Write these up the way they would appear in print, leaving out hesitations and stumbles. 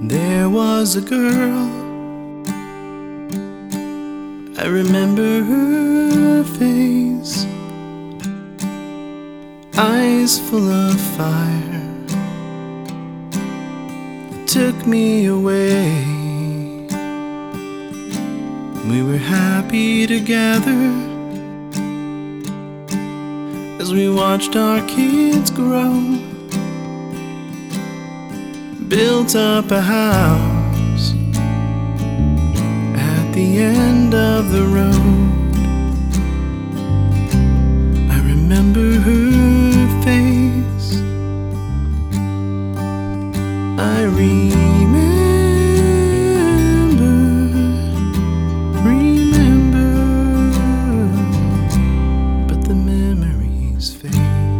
There was a girl, I remember her face, eyes full of fire, it took me away. We were happy together as we watched our kids grow, built up a house at the end of the road. I remember her face, I remember, but the memories fade.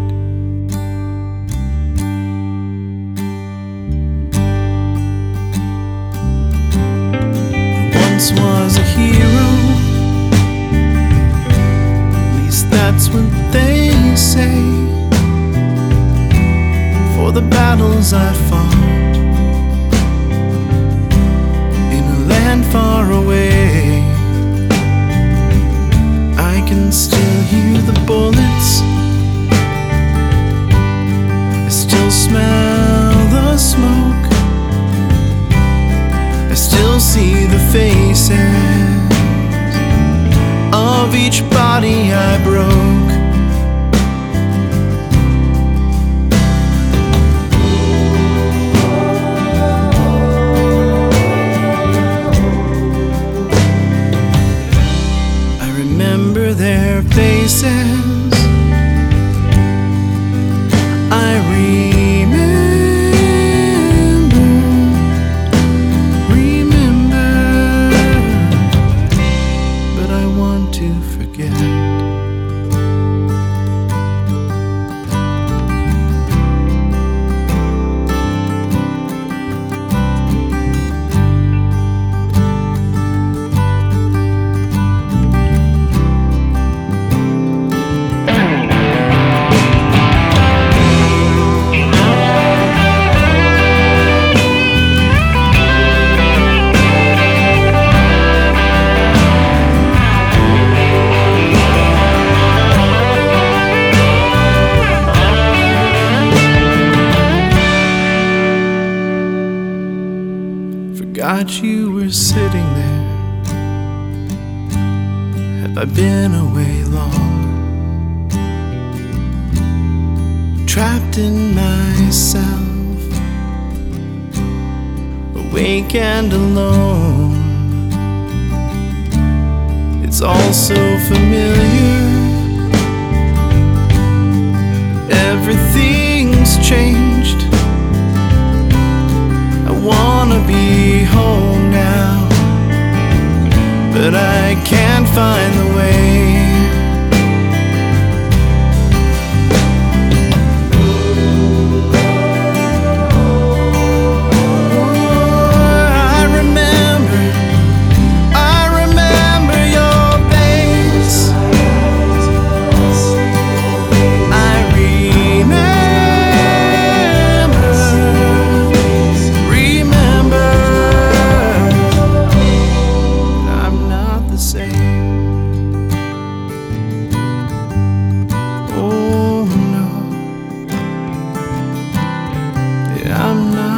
Was a hero, at least that's what they say, for the battles I fought in a land far away. I can still hear the bullets, I still smell the smoke, I still see the faces of each body I broke. I remember their faces, I to forget. Forgot you were sitting there. Have I been away long? Trapped in myself, awake and alone. It's all so familiar, everything's changed. I wanna be home now, but I can't find the way. I'm not